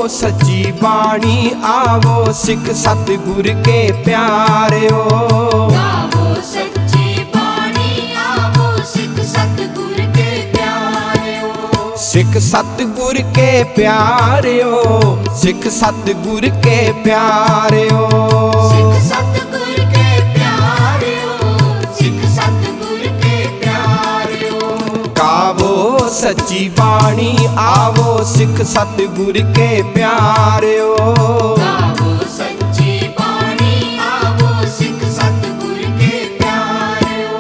सच्ची बाणी आवो सिख सतगुर के प्यारियो। गावो सच्ची बाणी आवो सिख सतगुर के प्यारियो। सिख सतगुर के प्यारियो, सिख सतगुर के प्यारियो। सिख सतगुर के प्यारियो, सिख सतगुर के प्यारियो। गावो सच्ची बाणी आवो सिख सतगुर के प्यारियो। गावो सच्ची बाणी आवो सिख सतगुर के प्यारियो।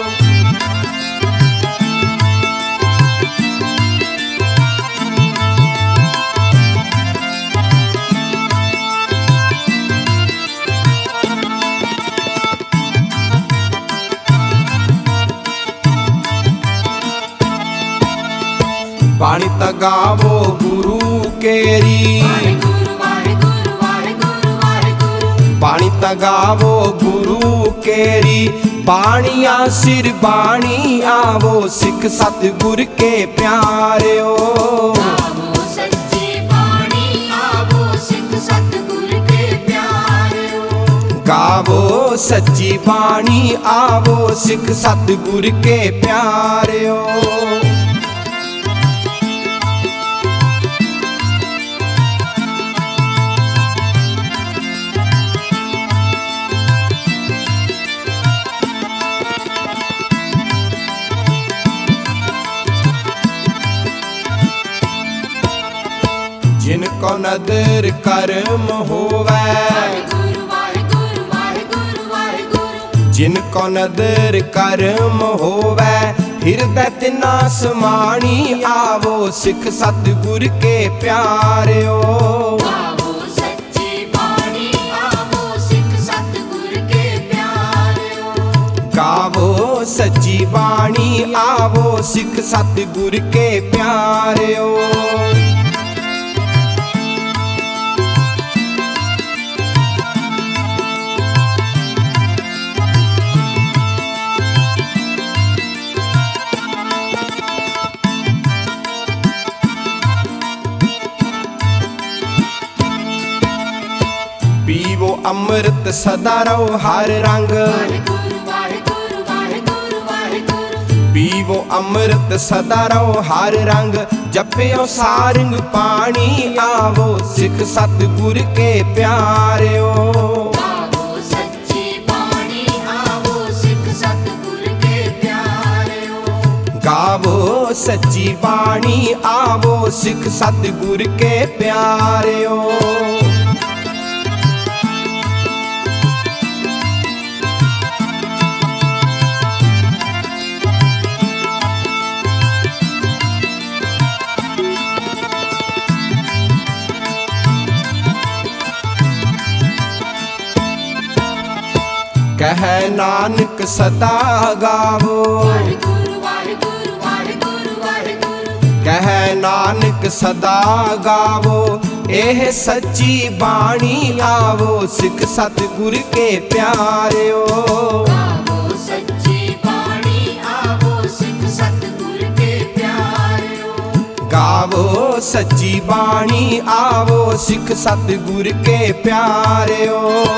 बाणी तगावो गुरु केरी, वाहेगुरु वाहेगुरु वाहेगुरु वाहेगुरु। बाणी तगावो गुरु केरी। बाणिया सिर बाणी आवो सिख सतगुर के प्यारियो। गावो सच्ची बाणी आवो सिख सतगुर के प्यारियो। गावो सच्ची बाणी आवो सिख सतगुर के प्यारियो। जिनको नदर कर्म होवै, वाहेगुरु वाहेगुरु वाहेगुरु वाहेगुरु। जिनको नदर कर्म होवै। हृदय तिना समाणी आवो सिख सतगुर के प्यारियो। गावो सच्ची बाणी आवो सिख सतगुर के प्यारियो। गावो सच्ची बाणी आवो सिख सतगुर के प्यारियो। पीवो अमृत सदा रहो हर रंग, वाहेगुरु वाहेगुरु वाहेगुरु वाहेगुरु। पीवो अमृत सदा रहो हर रंग। जपियो सारंग पानी आवो सिख सतगुर के प्यारियो। गावो सच्ची बाणी आवो सिख सतगुर के प्यारियो। गावो सच्ची बाणी आवो सिख सतगुर के प्यारियो। कह नानक सदा गावो, वाहेगुरु वाहेगुरु वाहेगुरु वाहेगुरु। कह नानक सदा गावो। एह सच्ची बाणी आवो सिख सतगुर के प्यारियो। गावो सच्ची बाणी आवो सिख सतगुर के प्यारियो। गावो सच्ची बाणी आवो सिख सतगुर के प्यारियो।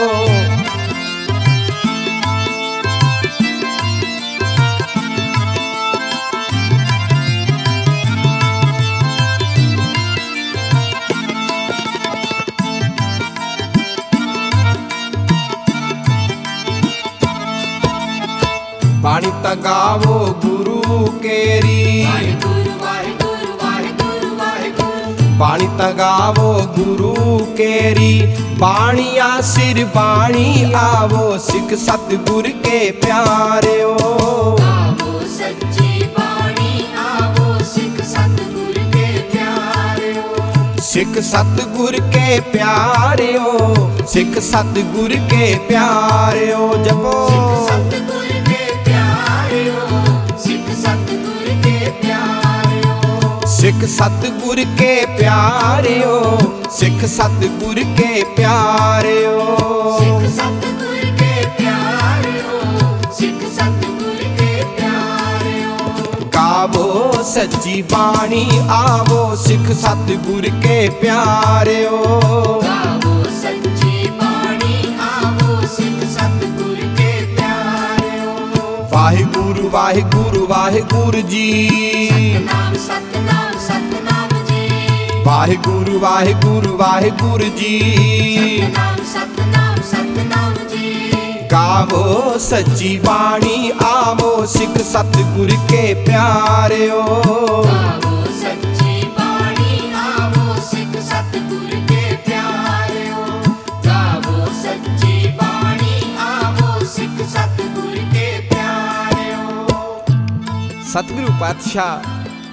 बाणी तगावो गुरु केरी, वाहेगुरु वाहेगुरु वाहेगुरु वाहेगुरु। बाणी तगावो गुरु केरी। बाणिया सिर बाणी आवो सिख सतगुर के प्यारियो। गावो सच्ची बाणी आवो सिख सतगुर के प्यारियो। सिख सतगुर के प्यारियो, सिख सतगुर के प्यारियो। जपो सिख सतगुर के प्यारियो, सिख सतगुर के प्यारियो। सिख सतगुर के प्यारियो, सिख सतगुर के प्यारियो। सिख सतगुर के प्यारियो, सिख सतगुर के प्यारियो। गावो सच्ची बाणी आवो सिख सतगुर के प्यारियो। गावो सच्ची बाणी आवो सिख सतगुर के प्यारियो। वाहिगुरु वाहिगुरु वाहिगुरु जी, सतनाम सतनाम सतनाम जी, वाहिगुरु वाहिगुरु वाहिगुरु जी, सतनाम सतनाम सतनाम जी। गावो सच्ची बाणी आवो सिख सतगुर के प्यारियो। गावो सच्ची बाणी आवो सिख सतगुर के प्यारियो। गावो सच्ची बाणी आवो सिख सतगुर के प्यारियो। सतगुरु पातशाह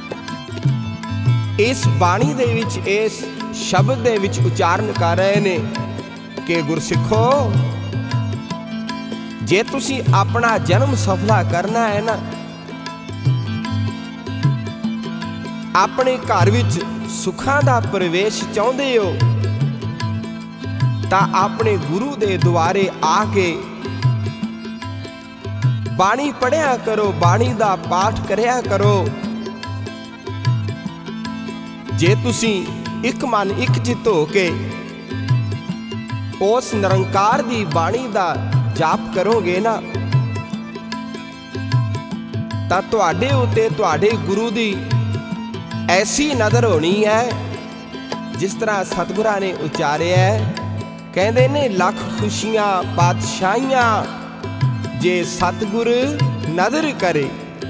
इस बाणी दे विच इस शब्द दे विच उच्चारण कर रहे ने कि गुरसिखो, जे तुसी अपना जन्म सफला करना है ना, अपने घर विच सुखां दा प्रवेश चाहुंदे हो, तां अपने गुरु दे द्वारे आके बाणी पढ़िया करो, बाणी दा पाठ करिया करो। जे तुसी एक मन एक चित हो के उस निरंकार दी बाणी दा जाप करोगे ना, तां तुहाडे उत्ते तुहाडे गुरु दी ऐसी नज़र होनी है जिस तरह सतगुरां ने उच्चारिया है। कहंदे ने लख खुशियां पातशाहियां जे सतगुर नज़र करे।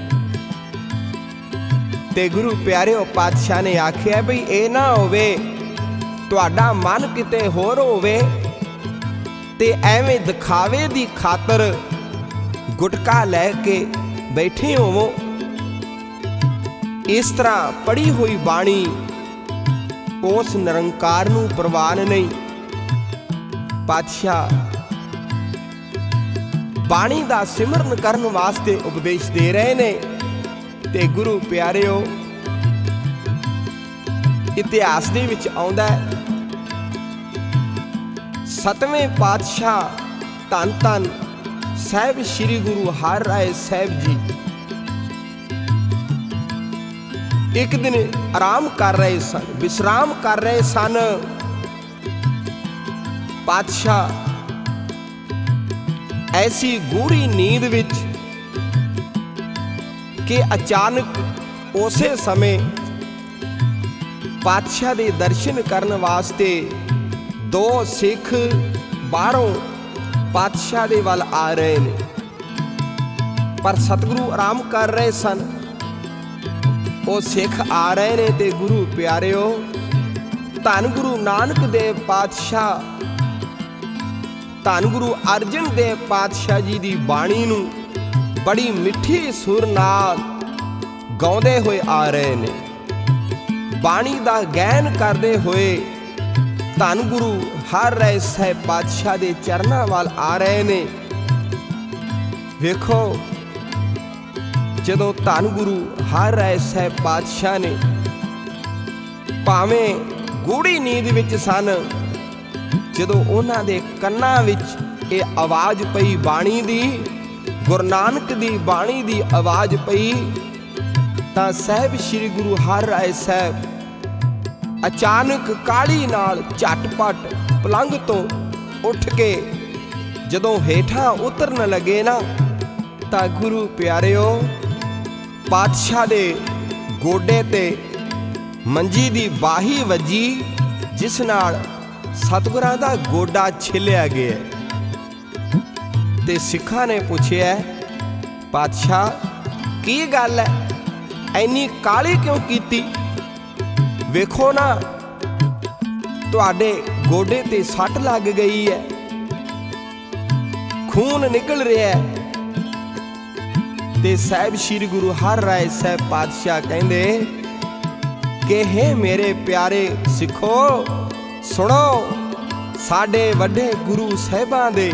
ते गुरु प्यारे पातशाह ने आख्या बई ए ना होवे तुहाडा मन किते होर होवे ते एवें दिखावे दी खातर गुटका लैके बैठे होवो। इस तरह पढ़ी हुई बाणी उस निरंकार नूं प्रवान नहीं। पातशाह बाणी दा सिमरन करन वास्ते उपदेश दे रहे ने। ते गुरु प्यारिओ, इतिहास दे विच आउंदा है, 7वें पातशाह धन धन साहिब श्री गुरु हर राय साहिब जी एक दिन आराम कर रहे सन, विश्राम कर रहे सन। पातशाह ऐसी गूढ़ी नींद विच कि अचानक उसे समय पातशाह दे दर्शन करने वास्ते दो सिख बाहरों पातशाह दे वल आ रहे ने। पर सतगुरु आराम कर रहे सन, वो सिख आ रहे ने। ते गुरु प्यारिओ, धन गुरु नानक देव पातशाह, धन गुरु अर्जन देव पातशाह जी दी बाणी नूं बड़ी मिठी सुर नाल गाउंदे होए आ रहे ने। बाणी दा गैन करदे होए धन गुरु हर राय साहिब पातशाह दे चरनां वाल आ रहे ने। वेखो, जदों धन गुरु हर राय साहिब पातशाह ने भावें गूढ़ी नींद विच सन, जदों उन्हां दे कन्नां विच ये आवाज़ पई बाणी दी, गुरु नानक दी बाणी दी आवाज़ पई, तां साहिब श्री गुरु हर राय साहिब अचानक काली नाल झटपट पलंग तो उठ के जदों हेठां उतरन लगे ना, तां गुरु प्यारिओ, पातशाह दे गोडे ते मंजी दी बाही वजी, जिस नाल सतगुरां दा गोडा छिलिया गया। ते सिखां ने पुछया, पातशाह की गल है, इन्नी काली क्यों कीती? वेखो ना तुहाडे गोडे ते सट लग गई है, खून निकल रहा है। ते साहिब श्री गुरु हर राय साहिब पातशाह कहंदे कि हे मेरे प्यारे सिखो, सुनो, साडे वड्डे गुरु साहिबां दे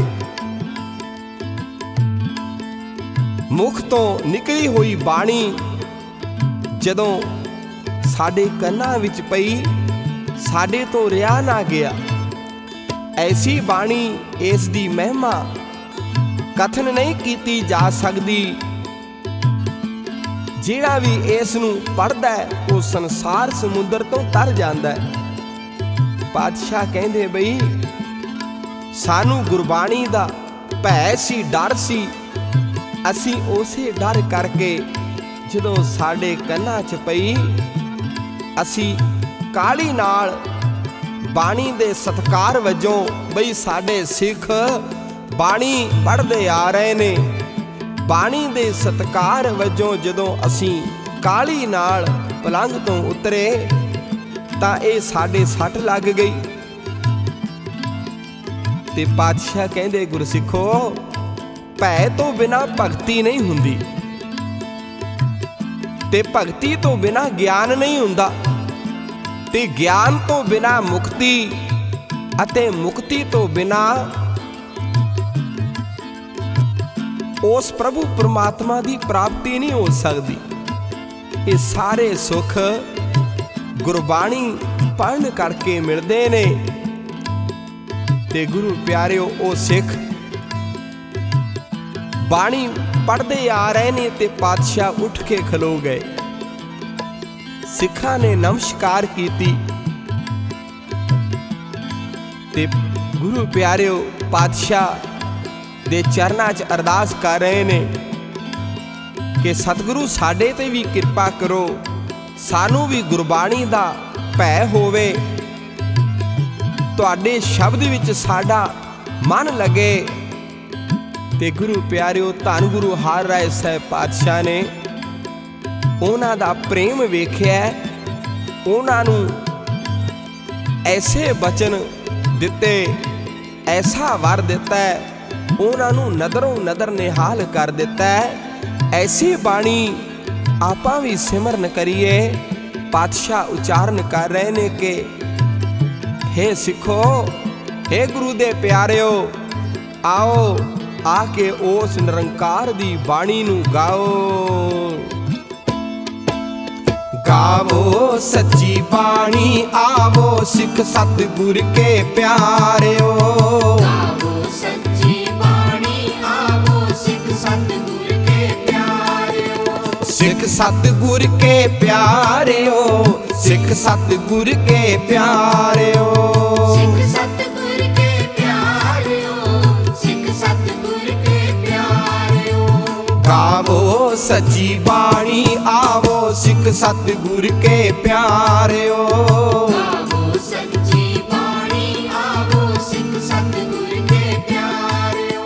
मुख तो निकली हुई बाणी जदों साडे कन्नां विच पई, साडे तो रिया ना गया। ऐसी बाणी, इस दी महिमा कथन नहीं कीती जा सकदी। ਜਿਹੜਾ ਵੀ ਇਸ ਨੂੰ ਪੜ੍ਹਦਾ ਹੈ ਉਹ ਸੰਸਾਰ ਸਮੁੰਦਰ ਤੋਂ ਤਰ ਜਾਂਦਾ ਹੈ। ਪਾਤਸ਼ਾਹ ਕਹਿੰਦੇ ਬਈ ਸਾਨੂੰ ਗੁਰਬਾਣੀ ਦਾ ਭੈ ਸੀ, ਡਰ ਸੀ। ਅਸੀਂ ਉਸੇ ਡਰ ਕਰਕੇ ਜਦੋਂ ਸਾਡੇ ਕੰਨਾਂ 'ਚ ਪਈ, ਅਸੀਂ ਕਾਹਲੀ ਨਾਲ ਬਾਣੀ ਦੇ ਸਤਿਕਾਰ ਵਜੋਂ, ਬਈ ਸਾਡੇ ਸਿੱਖ ਬਾਣੀ ਪੜ੍ਹਦੇ ਆ ਰਹੇ ਨੇ, ਬਾਣੀ ਦੇ ਸਤਿਕਾਰ ਵਜੋਂ ਜਦੋਂ ਅਸੀਂ ਕਾਹਲੀ ਨਾਲ ਪਲੰਘ ਤੋਂ ਉਤਰੇ ਤਾਂ ਇਹ ਸਾਡੇ ਸੱਟ ਲੱਗ ਗਈ। ਤੇ ਪਾਤਸ਼ਾਹ ਕਹਿੰਦੇ ਗੁਰਸਿੱਖੋ, ਭੈ ਤੋਂ ਬਿਨਾਂ ਭਗਤੀ ਨਹੀਂ ਹੁੰਦੀ ਤੇ ਭਗਤੀ ਤੋਂ ਬਿਨਾਂ ਗਿਆਨ ਨਹੀਂ ਹੁੰਦਾ ਤੇ ਗਿਆਨ ਤੋਂ ਬਿਨਾਂ ਮੁਕਤੀ ਅਤੇ ਮੁਕਤੀ ਤੋਂ ਬਿਨਾਂ ਉਸ ਪ੍ਰਭੂ ਪਰਮਾਤਮਾ ਦੀ ਪ੍ਰਾਪਤੀ ਨਹੀਂ ਹੋ ਸਕਦੀ। ਇਹ ਸਾਰੇ ਸੁੱਖ ਗੁਰਬਾਣੀ ਪੜ੍ਹਨ ਕਰਕੇ ਮਿਲਦੇ ਨੇ। ਤੇ ਗੁਰੂ ਪਿਆਰਿਓ, ਉਹ ਸਿੱਖ ਬਾਣੀ ਪੜ੍ਹਦੇ ਆ ਰਹੇ ਨੇ ਤੇ ਪਾਤਸ਼ਾਹ ਉੱਠ ਕੇ ਖਲੋ ਗਏ। ਸਿੱਖਾਂ ਨੇ ਨਮਸਕਾਰ ਕੀਤੀ ਤੇ ਗੁਰੂ ਪਿਆਰਿਓ ਪਾਤਸ਼ਾਹ ਦੇ ਚਰਨਾਂ 'ਚ ਅਰਦਾਸ ਕਰ ਰਹੇ ਨੇ ਕਿ ਸਤਿਗੁਰੂ ਸਾਡੇ ਤੇ ਵੀ ਕਿਰਪਾ ਕਰੋ, ਸਾਨੂੰ ਵੀ ਗੁਰਬਾਣੀ ਦਾ ਭੈ ਹੋਵੇ, ਤੁਹਾਡੇ ਸ਼ਬਦ ਵਿੱਚ ਸਾਡਾ ਮਨ ਲੱਗੇ। ਤੇ ਗੁਰੂ ਪਿਆਰਿਓ, ਧੰਨ ਗੁਰੂ ਹਰਿ ਰਾਏ ਸਾਹਿਬ ਪਾਤਸ਼ਾਹ ਨੇ ਉਹਨਾਂ ਦਾ ਪ੍ਰੇਮ ਵੇਖਿਆ, ਉਹਨਾਂ ਨੂੰ ਐਸੇ ਬਚਨ ਦਿੱਤੇ, ਐਸਾ ਵਰ ਦਿੱਤਾ, ਉਹਨਾਂ ਨੂੰ ਨਦਰੋਂ ਨਦਰ ਨਿਹਾਲ ਕਰ ਦਿੱਤਾ। ਐਸੀ ਬਾਣੀ ਆਪਾਂ ਵੀ ਸਿਮਰਨ ਕਰੀਏ। ਪਾਤਸ਼ਾਹ ਉਚਾਰਨ ਕਰ ਰਹੇ ਨੇ ਕਿ ਹੇ ਸਿੱਖੋ, ਹੇ ਗੁਰੂ ਦੇ ਪਿਆਰਿਓ, ਆਓ ਆ ਕੇ ਉਸ ਨਿਰੰਕਾਰ ਦੀ ਬਾਣੀ ਨੂੰ ਗਾਓ। ਗਾਵੋ ਸੱਚੀ ਬਾਣੀ, ਆਵੋ ਸਿੱਖ ਸਤਿਗੁਰ ਕੇ ਪਿਆਰਿਓ। ਗਾਵੋ ਸੱਚੀ ਬਾਣੀ, ਆਵੋ ਸਿੱਖ ਸਤਿਗੁਰ ਕੇ ਪਿਆਰਿਓ। ਸਿੱਖ ਸਤਿਗੁਰ ਕੇ ਪਿਆਰਿਓ, ਸਿੱਖ ਸਤਿਗੁਰ ਕੇ ਪਿਆਰਿਓ। ਸਿੱਖ ਸਤਿਗੁਰ ਕੇ ਪਿਆਰਿਓ, ਸਿੱਖ ਸਤਿਗੁਰ ਕੇ ਪਿਆਰਿਓ। ਗਾਵੋ ਸੱਚੀ ਬਾਣੀ, ਆਵੋ ਸਿੱਖ ਸਤਿਗੁਰ ਕੇ ਪਿਆਰਿਓ। ਗਾਵੋ ਸੱਚੀ ਬਾਣੀ, ਆਵੋ ਸਿੱਖ ਸਤਿਗੁਰ ਕੇ ਪਿਆਰਿਓ।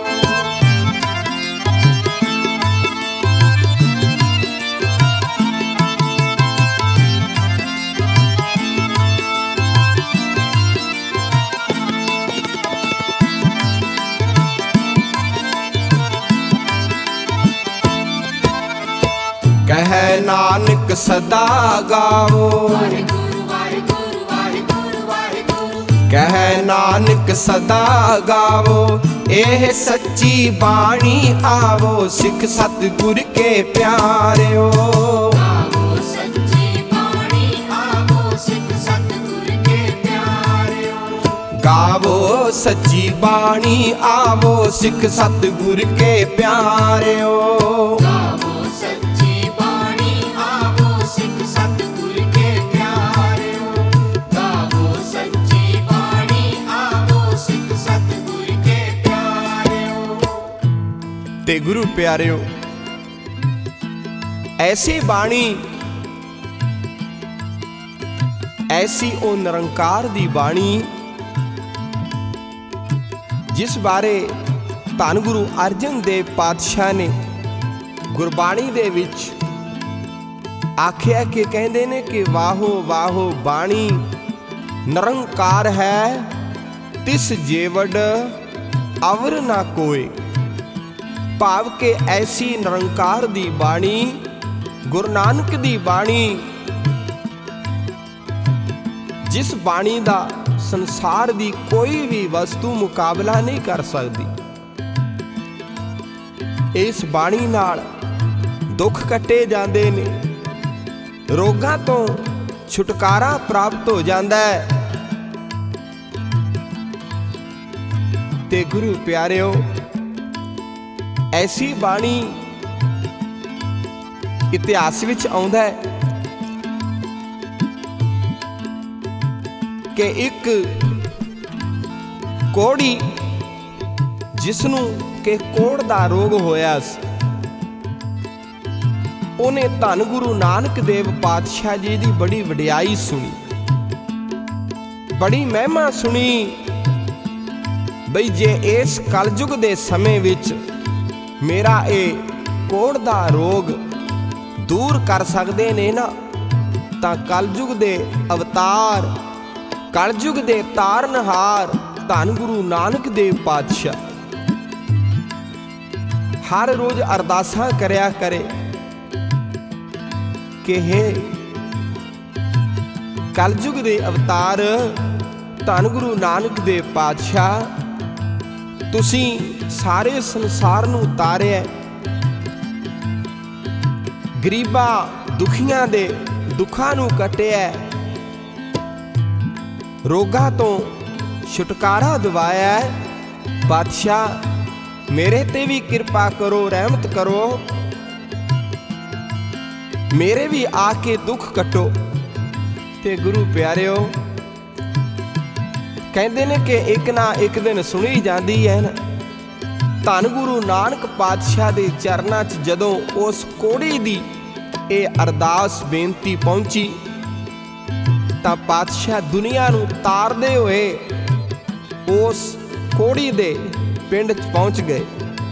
ਕਹਿ ਨਾਨਕ ਸਦਾ ਗਾਵੋ, ਵਾਹਿਗੁਰੂ ਵਾਹਿਗੁਰੂ ਵਾਹਿਗੁਰੂ ਵਾਹਿਗੁਰੂ। ਕਹਿ ਨਾਨਕ ਸਦਾ ਗਾਵੋ, ਇਹ ਸੱਚੀ ਬਾਣੀ, ਆਵੋ ਸਿੱਖ ਸਤਿਗੁਰ ਕੇ ਪਿਆਰਿਓ। ਗਾਵੋ ਸੱਚੀ ਬਾਣੀ, ਆਵੋ ਸਿੱਖ ਸਤਿਗੁਰ ਕੇ ਪਿਆਰਿਓ। ਗਾਵੋ ਸੱਚੀ ਬਾਣੀ, ਆਵੋ ਸਿੱਖ ਸਤਿਗੁਰ ਕੇ ਪਿਆਰਿਓ। ਗਾਵੋ ਸੱਚੀ ਬਾਣੀ, ਆਵੋ ਸਿੱਖ ਸਤਿਗੁਰ ਕੇ ਪਿਆਰਿਓ। ਗਾਵੋ ਸੱਚੀ ਬਾਣੀ, ਆਵੋ ਸਿੱਖ ਸਤਿਗੁਰ ਕੇ ਪਿਆਰਿਓ। ਤੇ ਗੁਰੂ ਪਿਆਰਿਓ, ਐਸੀ ਬਾਣੀ, ਐਸੀ ਉਹ ਨਿਰੰਕਾਰ ਦੀ ਬਾਣੀ ਜਿਸ ਬਾਰੇ ਧੰਨ ਗੁਰੂ ਅਰਜਨ ਦੇਵ ਪਾਤਸ਼ਾਹ ਨੇ ਗੁਰਬਾਣੀ ਦੇ ਵਿੱਚ ਆਖਿਆ ਕਿ ਕਹਿੰਦੇ ਨੇ ਕਿ ਵਾਹੋ ਵਾਹੋ ਬਾਣੀ ਨਿਰੰਕਾਰ ਹੈ, ਤਿਸ ਜੇਵੜ ਅਵਰ ਨਾ ਕੋਏ। ਭਾਵ ਕਿ ਐਸੀ ਨਿਰੰਕਾਰ ਦੀ ਬਾਣੀ, ਗੁਰੂ ਨਾਨਕ ਦੀ ਬਾਣੀ, ਜਿਸ ਬਾਣੀ ਦਾ ਸੰਸਾਰ ਦੀ ਕੋਈ ਵੀ ਵਸਤੂ ਮੁਕਾਬਲਾ ਨਹੀਂ ਕਰ ਸਕਦੀ। ਇਸ ਬਾਣੀ ਨਾਲ ਦੁੱਖ ਕੱਟੇ ਜਾਂਦੇ ਨੇ, ਰੋਗਾਂ ਤੋਂ ਛੁਟਕਾਰਾ ਪ੍ਰਾਪਤ ਹੋ ਜਾਂਦਾ ਹੈ। ਤੇ ਗੁਰੂ ਪਿਆਰਿਓ, ਐਸੀ ਬਾਣੀ ਇਤਿਹਾਸ ਵਿੱਚ ਆਉਂਦਾ ਹੈ ਕਿ ਇੱਕ ਕੋੜੀ ਜਿਸ ਨੂੰ ਕਿ ਕੋੜ ਦਾ ਰੋਗ ਹੋਇਆ ਸੀ, ਉਹਨੇ ਧੰਨ ਗੁਰੂ ਨਾਨਕ ਦੇਵ ਪਾਤਸ਼ਾਹ ਜੀ ਦੀ ਬੜੀ ਵਡਿਆਈ ਸੁਣੀ, ਬੜੀ ਮਹਿਮਾ ਸੁਣੀ ਬਈ ਜੇ ਇਸ ਕਲਯੁਗ ਦੇ ਸਮੇਂ ਵਿੱਚ ਮੇਰਾ ਇਹ ਕੋੜ ਦਾ ਰੋਗ ਦੂਰ ਕਰ ਸਕਦੇ ਨੇ ਨਾ, ਤਾਂ ਕਲਯੁਗ ਦੇ ਅਵਤਾਰ, ਕਲਯੁਗ ਦੇ ਤਾਰਨਹਾਰ ਧੰਨ ਗੁਰੂ ਨਾਨਕ ਦੇਵ ਪਾਤਸ਼ਾਹ ਹਰ ਰੋਜ਼ ਅਰਦਾਸਾਂ ਕਰਿਆ ਕਰੇ ਕਿ ਹੈ ਕਲਯੁਗ ਦੇ ਅਵਤਾਰ ਧੰਨ ਗੁਰੂ ਨਾਨਕ ਦੇਵ ਪਾਤਸ਼ਾਹ, ਤੁਸੀਂ ਸਾਰੇ ਸੰਸਾਰ ਨੂੰ ਉਤਾਰਿਆ, ਗਰੀਬਾਂ ਦੁਖੀਆਂ ਦੇ ਦੁੱਖਾਂ ਨੂੰ ਕੱਟਿਆ, ਰੋਗਾਂ ਤੋਂ ਛੁਟਕਾਰਾ ਦਿਵਾਇਆ। ਪਾਤਸ਼ਾਹ ਮੇਰੇ ਤੇ ਵੀ ਕਿਰਪਾ ਕਰੋ, ਰਹਿਮਤ ਕਰੋ, ਮੇਰੇ ਵੀ ਆ ਕੇ ਦੁੱਖ ਕੱਟੋ। ਤੇ ਗੁਰੂ ਪਿਆਰਿਓ ਕਹਿੰਦੇ ਨੇ ਕਿ ਇੱਕ ਨਾ ਇੱਕ ਦਿਨ ਸੁਣੀ ਜਾਂਦੀ ਹੈ ਨਾ, ਧੰਨ ਗੁਰੂ ਨਾਨਕ ਪਾਤਸ਼ਾਹ ਦੇ ਚਰਨਾਂ 'ਚ ਜਦੋਂ ਉਸ ਕੋੜੀ ਦੀ ਇਹ ਅਰਦਾਸ ਬੇਨਤੀ ਪਹੁੰਚੀ ਤਾਂ ਪਾਤਸ਼ਾਹ ਦੁਨੀਆ ਨੂੰ ਤਾਰਦੇ ਹੋਏ ਉਸ ਕੋੜੀ ਦੇ ਪਿੰਡ 'ਚ ਪਹੁੰਚ ਗਏ।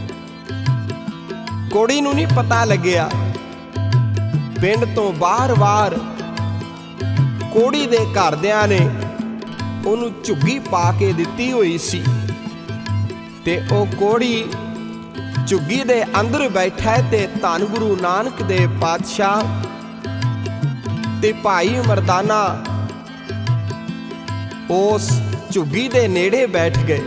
ਕੋੜੀ ਨੂੰ ਨਹੀਂ ਪਤਾ ਲੱਗਿਆ, ਪਿੰਡ ਤੋਂ ਬਾਹਰ-ਬਾਹਰ ਕੋੜੀ ਦੇ ਘਰਦਿਆਂ ਨੇ ਉਹਨੂੰ ਝੁੱਗੀ ਪਾ ਕੇ ਦਿੱਤੀ ਹੋਈ ਸੀ ਤੇ ਉਹ ਕੋੜੀ ਝੁੱਗੀ ਦੇ ਅੰਦਰ ਬੈਠਾ ਤੇ ਧੰਨ ਗੁਰੂ ਨਾਨਕ ਦੇਵ ਪਾਤਸ਼ਾਹ ਤੇ ਭਾਈ ਮਰਦਾਨਾ ਉਸ ਝੁੱਗੀ ਦੇ ਨੇੜੇ ਬੈਠ ਗਏ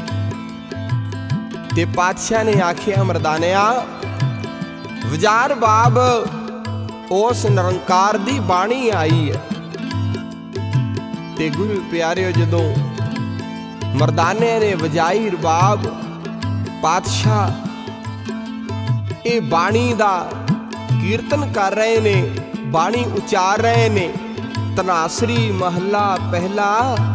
ਤੇ ਪਾਤਸ਼ਾਹ ਨੇ ਆਖਿਆ, ਮਰਦਾਨਿਆ ਵਿਚਾਰ ਬਾਬ ਉਸ ਨਿਰੰਕਾਰ ਦੀ ਬਾਣੀ ਆਈ ਹੈ। ਤੇ ਗੁਰੂ ਪਿਆਰਿਓ ਜਦੋਂ ਮਰਦਾਨੇ ਨੇ ਵਜਾਈ ਰਬਾਬ, ਪਾਤਸ਼ਾਹ ਇਹ ਬਾਣੀ ਦਾ ਕੀਰਤਨ ਕਰ ਰਹੇ ਨੇ, ਬਾਣੀ ਉਚਾਰ ਰਹੇ ਨੇ। ਤਨਾਸਰੀ ਮਹੱਲਾ ਪਹਿਲਾ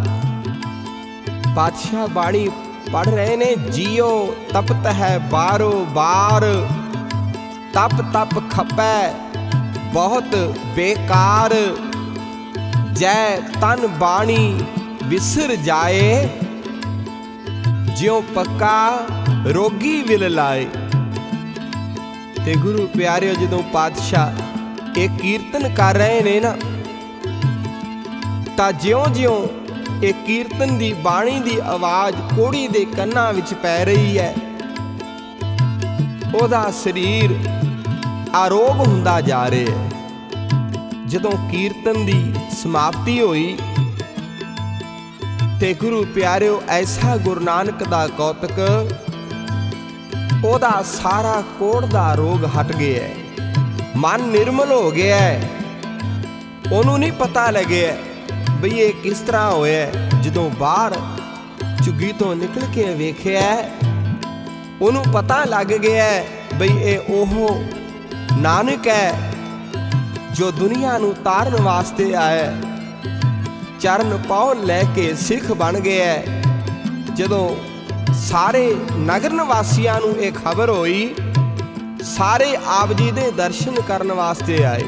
ਪਾਤਸ਼ਾਹ ਬਾਣੀ ਪੜ ਰਹੇ ਨੇ। ਜੀਓ ਤਪਤ ਹੈ ਬਾਰੋ ਬਾਰ, ਤਪ ਤਪ ਖਪੈ ਬਹੁਤ ਬੇਕਾਰ, ਜੈ ਤਨ ਬਾਣੀ ਵਿਸਰ ਜਾਏ, ਜਿਉ ਪੱਕਾ ਰੋਗੀ ਵਿਲ ਲਾਏ। ਤੇ ਗੁਰੂ ਪਿਆਰਿਓ ਜਦੋਂ ਪਾਤਸ਼ਾਹ ਇਹ ਕੀਰਤਨ ਕਰ ਰਹੇ ਨੇ ਨਾ, ਤਾਂ ਜਿਉਂ-ਜਿਉਂ ਇਹ ਕੀਰਤਨ ਦੀ ਬਾਣੀ ਦੀ ਆਵਾਜ਼ ਕੋੜੀ ਦੇ ਕੰਨਾਂ ਵਿੱਚ ਪੈ ਰਹੀ ਹੈ, ਉਹਦਾ ਸਰੀਰ ਆਰੋਗ ਹੁੰਦਾ ਜਾ ਰਿਹਾ ਹੈ। ਜਦੋਂ ਕੀਰਤਨ ਦੀ ਸਮਾਪਤੀ ਹੋਈ ਤੇ ਗੁਰੂ ਪਿਆਰਿਓ ਐਸਾ ਗੁਰੂ ਨਾਨਕ ਦਾ ਕੌਤਕ, ਉਹਦਾ ਸਾਰਾ ਕੋੜ ਦਾ ਰੋਗ ਹਟ ਗਿਆ, ਮਨ ਨਿਰਮਲ ਹੋ ਗਿਆ। ਉਹਨੂੰ ਨਹੀਂ ਪਤਾ ਲੱਗਿਆ ਬਈ ਇਹ ਕਿਸ ਤਰ੍ਹਾਂ ਹੋਇਆ। ਜਦੋਂ ਬਾਹਰ ਝੁੱਗੀ ਤੋਂ ਨਿਕਲ ਕੇ ਵੇਖਿਆ, ਉਹਨੂੰ ਪਤਾ ਲੱਗ ਗਿਆ ਬਈ ਇਹ ਉਹ ਨਾਨਕ ਹੈ ਜੋ ਦੁਨੀਆ ਨੂੰ ਤਾਰਨ ਵਾਸਤੇ ਆਇਆ, ਚਰਨ ਪਾਉ ਲੈ ਕੇ ਸਿੱਖ ਬਣ ਗਿਆ। ਜਦੋਂ ਸਾਰੇ ਨਗਰ ਨਿਵਾਸੀਆਂ ਨੂੰ ਇਹ ਖਬਰ ਹੋਈ, ਸਾਰੇ ਆਪ ਜੀ ਦੇ ਦਰਸ਼ਨ ਕਰਨ ਵਾਸਤੇ ਆਏ।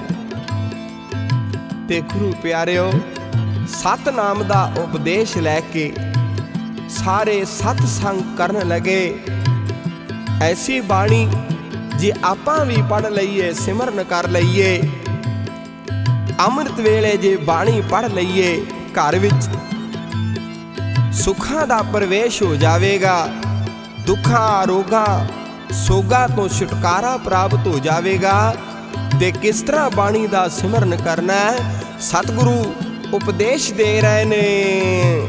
ਤੇ ਗੁਰੂ ਪਿਆਰਿਓ ਸਤਨਾਮ ਦਾ ਉਪਦੇਸ਼ ਲੈ ਕੇ ਸਾਰੇ ਸਤ ਸੰਗ ਕਰਨ ਲੱਗੇ। ਐਸੀ ਬਾਣੀ ਜੇ ਆਪਾਂ ਵੀ ਪੜ ਲਈਏ, ਸਿਮਰਨ ਕਰ ਲਈਏ, ਅੰਮ੍ਰਿਤ ਵੇਲੇ ਜੇ ਬਾਣੀ ਪੜ ਲਈਏ, ਘਰ ਵਿੱਚ ਸੁੱਖਾਂ ਦਾ ਪ੍ਰਵੇਸ਼ ਹੋ ਜਾਵੇਗਾ, ਦੁੱਖਾਂ ਰੋਗਾਂ ਸੋਗਾਂ ਤੋਂ ਛੁਟਕਾਰਾ ਪ੍ਰਾਪਤ ਹੋ ਜਾਵੇਗਾ। ਤੇ ਕਿਸ ਤਰ੍ਹਾਂ ਬਾਣੀ ਦਾ ਸਿਮਰਨ ਕਰਨਾ ਹੈ, ਸਤਿਗੁਰੂ ਉਪਦੇਸ਼ ਦੇ ਰਹੇ ਨੇ।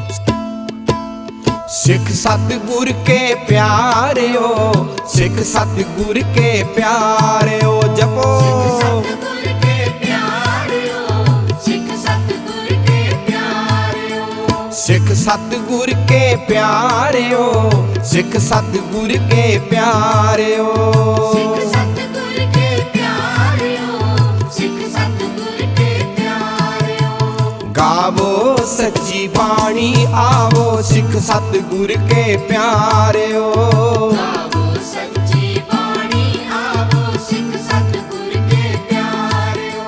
ਸਿੱਖ ਸਤਿਗੁਰ ਕੇ ਪਿਆਰਿਓ, ਸਿੱਖ ਸਤਿਗੁਰ ਕੇ ਪਿਆਰਿਓ, ਜਪੋ ਸਤਿਗੁਰ ਕੇ ਪਿਆਰਿਓ, ਸਿੱਖ ਸਤਿਗੁਰ ਕੇ ਪਿਆਰਿਓ, ਸਿੱਖ ਸਤਿਗੁਰ ਕੇ ਪਿਆਰਿਓ, ਸਿੱਖ ਸਤਿਗੁਰ ਕੇ ਪਿਆਰਿਓ, ਸਿੱਖ ਸਤਿਗੁਰ ਕੇ ਪਿਆਰਿਓ, ਸਿੱਖ ਸਤਿਗੁਰ ਕੇ ਪਿਆਰਿਓ। ਆਵੋ ਸੱਚੀ ਬਾਣੀ ਆਵੋ ਸਿੱਖ ਸਤਿਗੁਰ ਕੇ ਪਿਆਰਿਓ।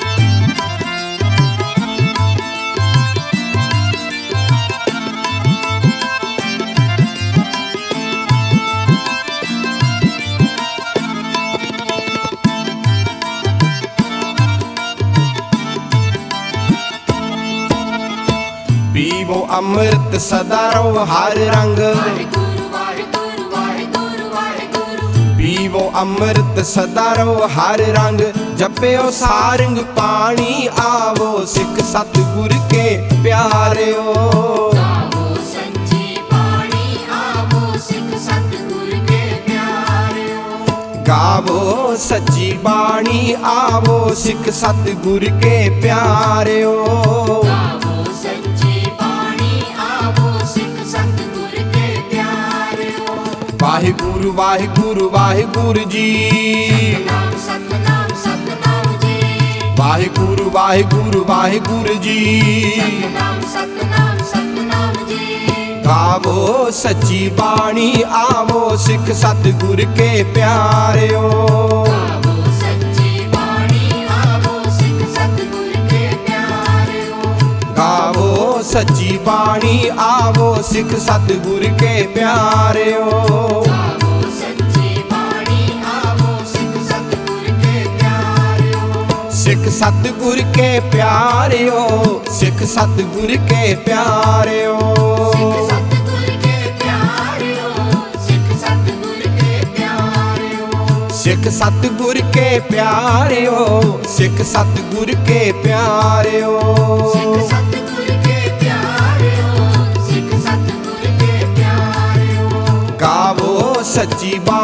ਪੀਵੋ ਅੰਮ੍ਰਿਤ ਸਦਾ ਰਹੋ ਹਰ ਰੰਗ। ਵਾਹਿਗੁਰੂ ਵਾਹਿਗੁਰੂ ਵਾਹਿਗੁਰੂ ਵਾਹਿਗੁਰੂ। ਪੀਵੋ ਅੰਮ੍ਰਿਤ ਸਦਾ ਰਹੋ ਹਰ ਰੰਗ। ਜਪਿਓ ਸਾਰੰਗ ਪਾਣੀ ਆਵੋ ਸਿੱਖ ਸਤਿਗੁਰ ਕੇ ਪਿਆਰਿਓ। ਆਵੋ ਸੱਚੀ ਬਾਣੀ ਆਵੋ ਸਿੱਖ ਸਤਿਗੁਰ ਕੇ ਪਿਆਰਿਓ। ਗਾਵੋ ਸੱਚੀ ਬਾਣੀ ਆਵੋ ਸਿੱਖ ਸਤਿਗੁਰ ਕੇ ਪਿਆਰਿਓ। ਆਵੋ ਸੱਚੀ ਬਾਣੀ ਆਵੋ ਸਿੱਖ ਸਤਿਗੁਰ ਕੇ ਪਿਆਰਿਓ। ਵਾਹਿਗੁਰੂ ਵਾਹਿਗੁਰੂ ਵਾਹਿਗੁਰੂ ਜੀ। ਨਾਮ ਸਤਨਾਮ ਸਤਨਾਮ ਜੀ। ਵਾਹਿਗੁਰੂ ਵਾਹਿਗੁਰੂ ਵਾਹਿਗੁਰੂ ਜੀ। ਨਾਮ ਸਤਨਾਮ ਸਤਨਾਮ ਜੀ। ਗਾਵੋ ਸੱਚੀ ਬਾਣੀ ਆਵੋ ਸਿੱਖ ਸਤਿਗੁਰ ਕੇ ਪਿਆਰਿਓ। ਆਵੋ ਸੱਚੀ ਬਾਣੀ ਆਵੋ ਸਿੱਖ ਸਤਿਗੁਰ ਕੇ ਪਿਆਰਿਓ। ਗਾਵੋ ਸੱਚੀ ਬਾਣੀ ਆਵੋ ਸਿੱਖ ਸਤਿਗੁਰ ਕੇ ਪਿਆਰਿਓ। ਆਵੋ ਸੱਚੀ ਬਾਣੀ ਆਵੋ ਸਿੱਖ ਸਤਿਗੁਰ ਕੇ ਪਿਆਰਿਓ। ਸਿੱਖ ਸਤਿਗੁਰ ਕੇ ਪਿਆਰਿਓ। ਸਿੱਖ ਸਤਿਗੁਰ ਕੇ ਪਿਆਰਿਓ। ਸਿੱਖ ਸਤਿਗੁਰ ਕੇ ਪਿਆਰਿਓ। ਸਿੱਖ ਸਤਿਗੁਰ ਕੇ ਪਿਆਰਿਓ। ਸਿੱਖ ਸਤਿਗੁਰ ਕੇ ਪਿਆਰਿਓ। ਸਿੱਖ ਸਤਿਗੁਰ ਕੇ ਪਿਆਰਿਓ। ਸਿੱਖ ਸਤਿਗੁਰ ਕੇ ਪਿਆਰਿਓ। ਸਿੱਖ ਸਤਿਗੁਰ ਕੇ ਪਿਆਰਿਓ। ਗਾਵੋ ਸੱਚੀ ਬਾਣੀ